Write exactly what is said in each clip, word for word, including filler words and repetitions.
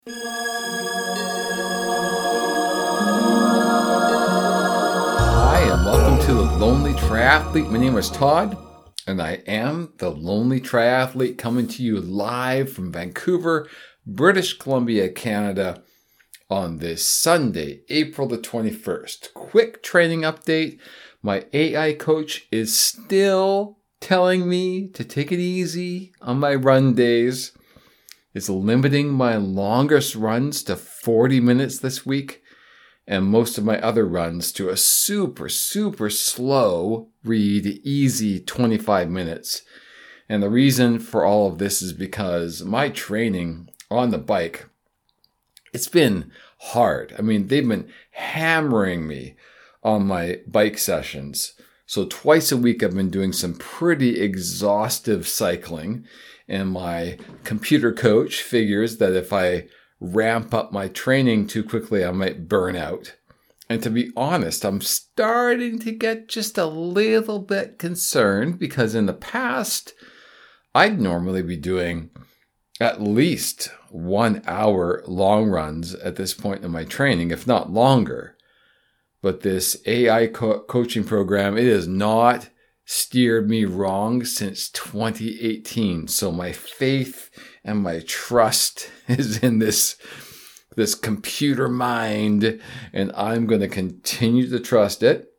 Hi, and welcome to The Lonely Triathlete. My name is Todd, and I am the Lonely Triathlete coming to you live from Vancouver, British Columbia, Canada on this Sunday, April the twenty-first. Quick training update. My A I coach is still telling me to take it easy on my run days. It's limiting my longest runs to forty minutes this week and most of my other runs to a super, super slow read, easy twenty-five minutes. And the reason for all of this is because my training on the bike, it's been hard. I mean, they've been hammering me on my bike sessions. So twice a week, I've been doing some pretty exhaustive cycling. And my computer coach figures that if I ramp up my training too quickly, I might burn out. And to be honest, I'm starting to get just a little bit concerned because in the past, I'd normally be doing at least one hour long runs at this point in my training, if not longer. But this A I co- coaching program, it has not steered me wrong since twenty eighteen. So my faith and my trust is in this, this computer mind, and I'm going to continue to trust it.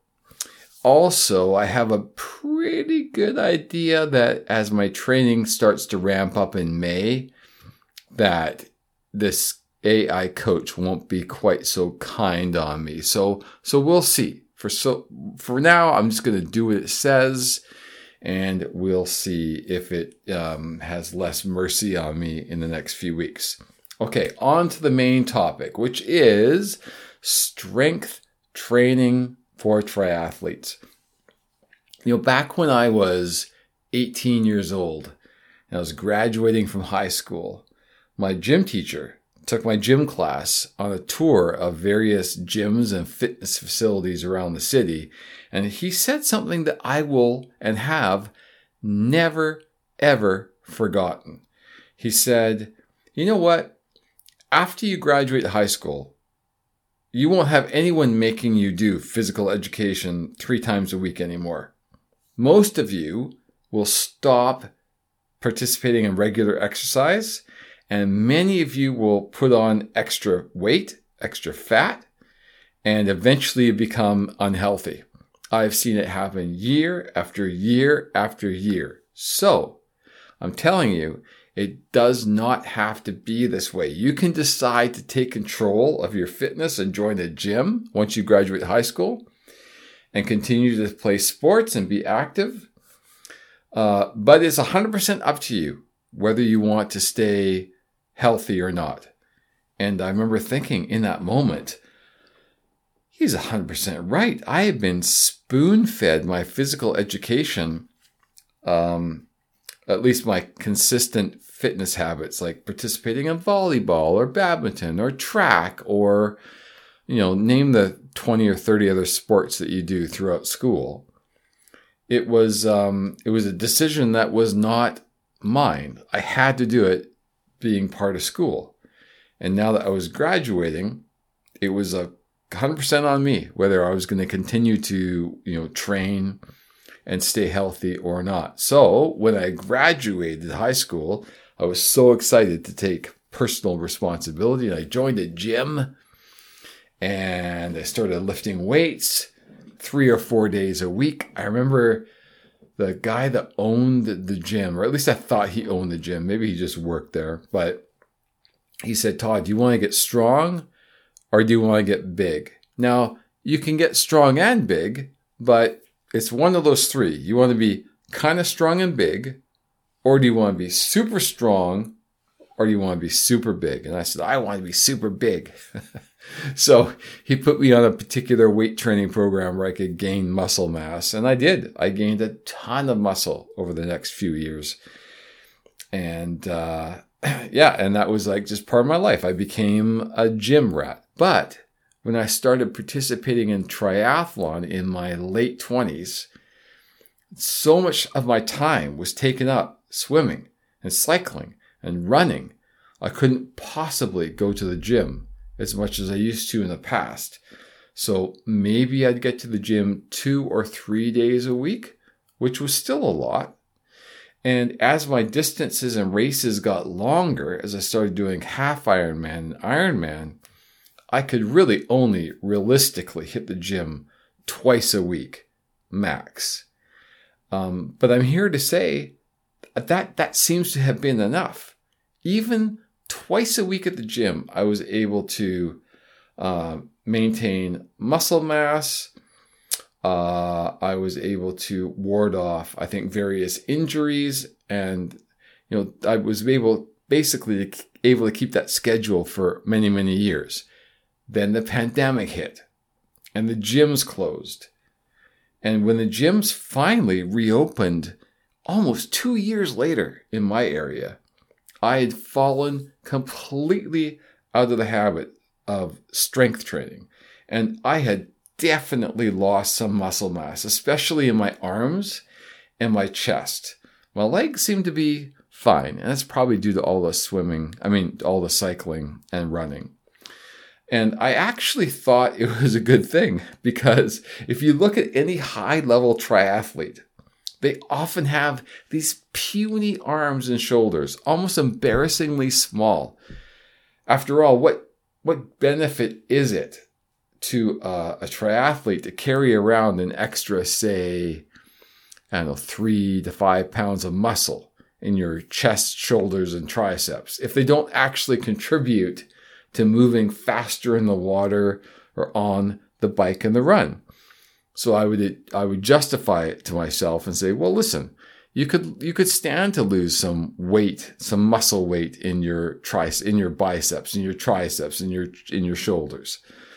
Also, I have a pretty good idea that as my training starts to ramp up in May, that this A I coach won't be quite so kind on me. So, so we'll see. For so for now, I'm just going to do what it says, and we'll see if it um, has less mercy on me in the next few weeks. Okay, on to the main topic, which is strength training for triathletes. You know, back when I was eighteen years old and I was graduating from high school, my gym teacher took my gym class on a tour of various gyms and fitness facilities around the city. And he said something that I will and have never, ever forgotten. He said, you know what? After you graduate high school, you won't have anyone making you do physical education three times a week anymore. Most of you will stop participating in regular exercise, and many of you will put on extra weight, extra fat, and eventually become unhealthy. I've seen it happen year after year after year. So, I'm telling you, it does not have to be this way. You can decide to take control of your fitness and join a gym once you graduate high school and continue to play sports and be active. Uh, but it's one hundred percent up to you whether you want to stay healthy or not. And I remember thinking in that moment, he's one hundred percent right. I have been spoon-fed my physical education, um, at least my consistent fitness habits, like participating in volleyball or badminton or track or, you know, name the twenty or thirty other sports that you do throughout school. It was, um, it was a decision that was not mine. I had to do it being part of school. And now that I was graduating, it was a one hundred percent on me whether I was going to continue to, you know, train and stay healthy or not. So when I graduated high school, I was so excited to take personal responsibility. And I joined a gym and I started lifting weights three or four days a week. I remember the guy that owned the gym, or at least I thought he owned the gym. Maybe he just worked there. But he said, Todd, do you want to get strong or do you want to get big? Now, you can get strong and big, but it's one of those three. You want to be kind of strong and big, or do you want to be super strong, or do you want to be super big? And I said, I want to be super big. So he put me on a particular weight training program where I could gain muscle mass. And I did. I gained a ton of muscle over the next few years. And uh, yeah, and that was like just part of my life. I became a gym rat. But when I started participating in triathlon in my late twenties, so much of my time was taken up swimming and cycling and running I couldn't possibly go to the gym as much as I used to in the past. So maybe I'd get to the gym two or three days a week, which was still a lot. And as my distances and races got longer, as I started doing half Ironman and Ironman, I could really only realistically hit the gym twice a week, max. Um, but I'm here to say that that seems to have been enough. Even twice a week at the gym, I was able to uh, maintain muscle mass. Uh, I was able to ward off, I think, various injuries, and you know, I was able basically to, able to keep that schedule for many, many years. Then the pandemic hit, and the gyms closed. And when the gyms finally reopened, almost two years later in my area, I had fallen completely out of the habit of strength training, and I had definitely lost some muscle mass, especially in my arms and my chest. My legs seem to be fine, and that's probably due to all the swimming, I mean, all the cycling and running. And I actually thought it was a good thing, because if you look at any high-level triathlete, they often have these puny arms and shoulders, almost embarrassingly small. After all, what, what benefit is it to uh, a triathlete to carry around an extra, say, I don't know, three to five pounds of muscle in your chest, shoulders, and triceps if they don't actually contribute to moving faster in the water or on the bike and the run? So I would I would justify it to myself and say, well, listen, you could you could stand to lose some weight, some muscle weight in your trice, in your biceps, in your triceps, in your in your shoulders.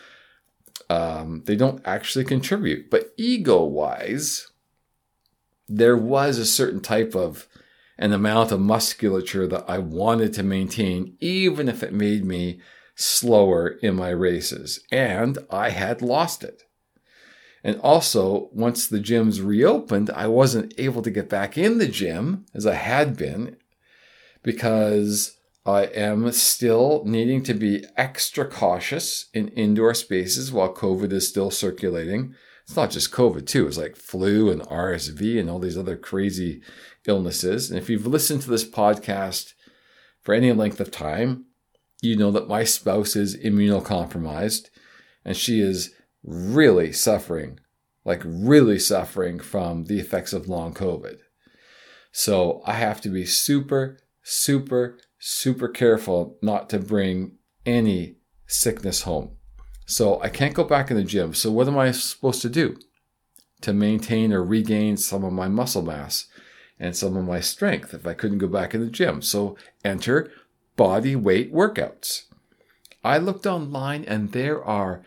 Um, they don't actually contribute. But ego-wise, there was a certain type of an amount of musculature that I wanted to maintain, even if it made me slower in my races. And I had lost it. And also, once the gyms reopened, I wasn't able to get back in the gym as I had been, because I am still needing to be extra cautious in indoor spaces while COVID is still circulating. It's not just COVID too. It's like flu and R S V and all these other crazy illnesses. And if you've listened to this podcast for any length of time, you know that my spouse is immunocompromised, and she is really suffering, like really suffering from the effects of long COVID. So I have to be super, super, super careful not to bring any sickness home. So I can't go back in the gym. So what am I supposed to do to maintain or regain some of my muscle mass and some of my strength if I couldn't go back in the gym? So enter body weight workouts. I looked online, and there are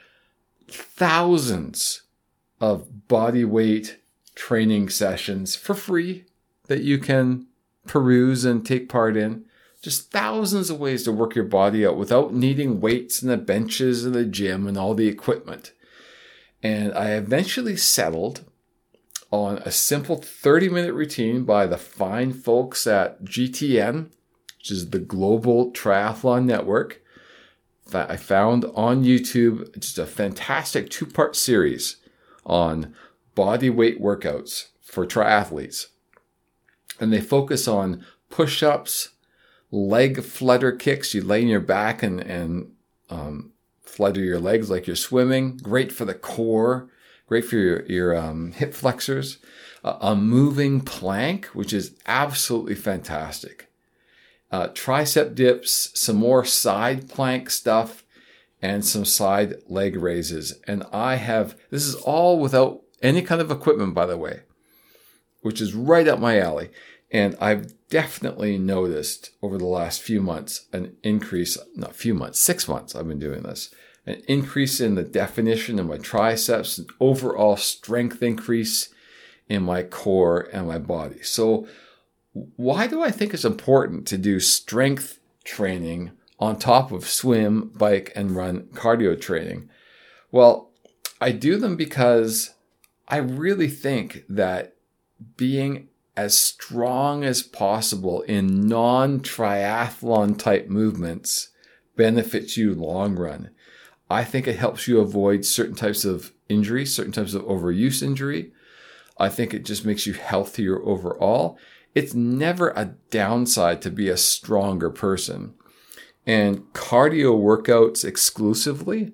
thousands of body weight training sessions for free that you can peruse and take part in. Just thousands of ways to work your body out without needing weights and the benches and the gym and all the equipment. And I eventually settled on a simple thirty-minute routine by the fine folks at G T N, which is the Global Triathlon Network, that I found on YouTube. Just a fantastic two-part series on body weight workouts for triathletes. And they focus on push-ups, leg flutter kicks. You lay on your back and, and um, flutter your legs like you're swimming. Great for the core. Great for your, your um, hip flexors. Uh, a moving plank, which is absolutely fantastic. Uh, tricep dips, some more side plank stuff, and some side leg raises. And I have, this is all without any kind of equipment, by the way, which is right up my alley. And I've definitely noticed over the last few months an increase, not few months, six months I've been doing this, an increase in the definition of my triceps, an overall strength increase in my core and my body. So why do I think it's important to do strength training on top of swim, bike, and run cardio training? Well, I do them because I really think that being as strong as possible in non-triathlon type movements benefits you long run. I think it helps you avoid certain types of injury, certain types of overuse injury. I think it just makes you healthier overall. It's never a downside to be a stronger person. And cardio workouts exclusively,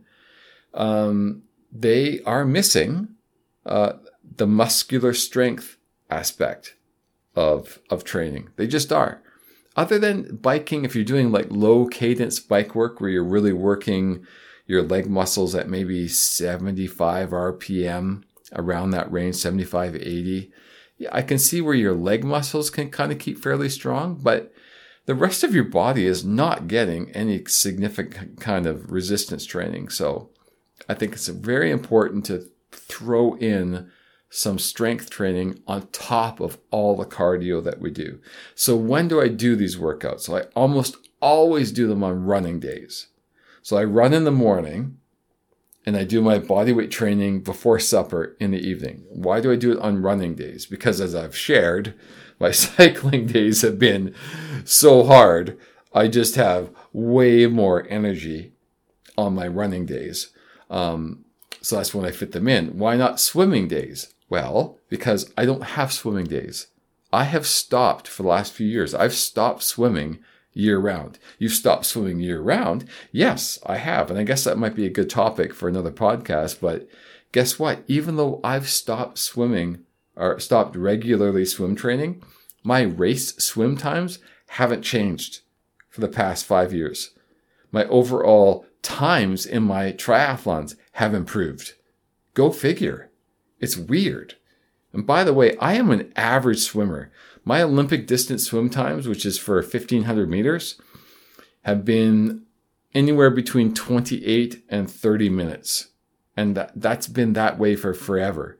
um, they are missing uh, the muscular strength aspect of, of training. They just are. Other than biking, if you're doing like low cadence bike work where you're really working your leg muscles at maybe seventy-five R P M, around that range, seventy-five, eighty, yeah, I can see where your leg muscles can kind of keep fairly strong, but the rest of your body is not getting any significant kind of resistance training. So I think it's very important to throw in some strength training on top of all the cardio that we do. So when do I do these workouts? So I almost always do them on running days. So I run in the morning and I do my bodyweight training before supper in the evening. Why do I do it on running days? Because as I've shared, my cycling days have been so hard. I just have way more energy on my running days. Um, so that's when I fit them in. Why not swimming days? Well, because I don't have swimming days. I have stopped for the last few years. I've stopped swimming year round. You've stopped swimming year round? Yes, I have. And I guess that might be a good topic for another podcast. But guess what? Even though I've stopped swimming or stopped regularly swim training, my race swim times haven't changed for the past five years. My overall times in my triathlons have improved. Go figure. It's weird. And by the way, I am an average swimmer. My Olympic distance swim times, which is for fifteen hundred meters, have been anywhere between twenty-eight and thirty minutes. And that, that's been that way for forever.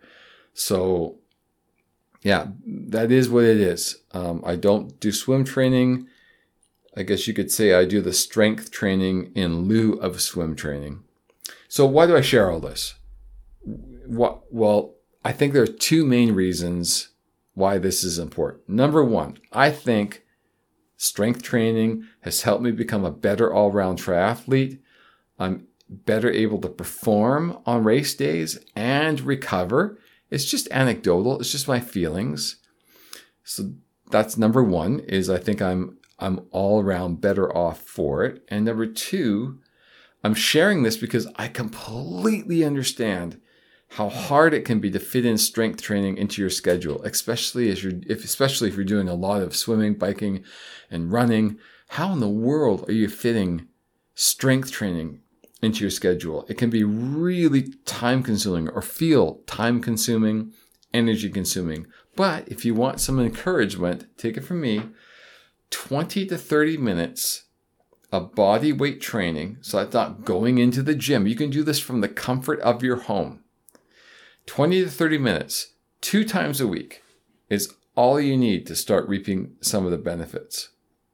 So yeah, that is what it is. Um, I don't do swim training. I guess you could say I do the strength training in lieu of swim training. So why do I share all this? What, well, I think there are two main reasons why this is important. Number one, I think strength training has helped me become a better all-round triathlete. I'm better able to perform on race days and recover. It's just anecdotal. It's just my feelings. So that's number one, is I think I'm I'm all around better off for it. And number two, I'm sharing this because I completely understand how hard it can be to fit in strength training into your schedule, especially as you're, if, especially if you're doing a lot of swimming, biking, and running. How in the world are you fitting strength training into your schedule? It can be really time consuming or feel time consuming, energy consuming. But if you want some encouragement, take it from me, twenty to thirty minutes of body weight training. So that's not going into the gym. You can do this from the comfort of your home. twenty to thirty minutes, two times a week, is all you need to start reaping some of the benefits.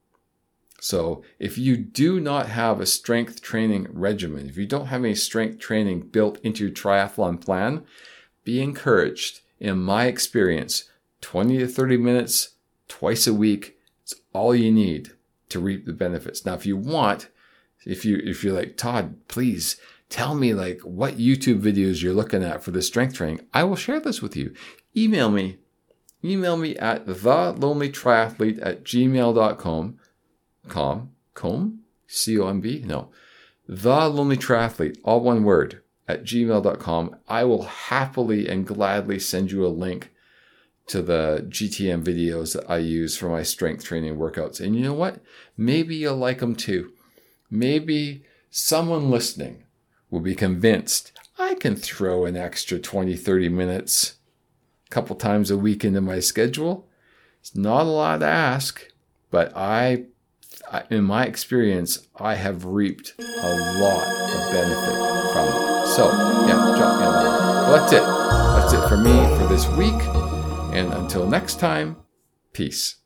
So if you do not have a strength training regimen, if you don't have any strength training built into your triathlon plan, be encouraged. In my experience, twenty to thirty minutes twice a week is all you need to reap the benefits. Now, if you want, if you if you're like, Todd, please tell me like what YouTube videos you're looking at for the strength training, I will share this with you. Email me. Email me at the lonely triathlete at gmail dot com. Com? Com? C O M B? No. The Lonely Triathlete, all one word, at gmail dot com. I will happily and gladly send you a link to the G T M videos that I use for my strength training workouts. And you know what? Maybe you'll like them too. Maybe someone listening will be convinced I can throw an extra twenty, thirty minutes a couple times a week into my schedule. It's not a lot to ask, but I, in my experience, I have reaped a lot of benefit from it. So, yeah, drop me a line. Well, that's it. That's it for me for this week. And until next time, peace.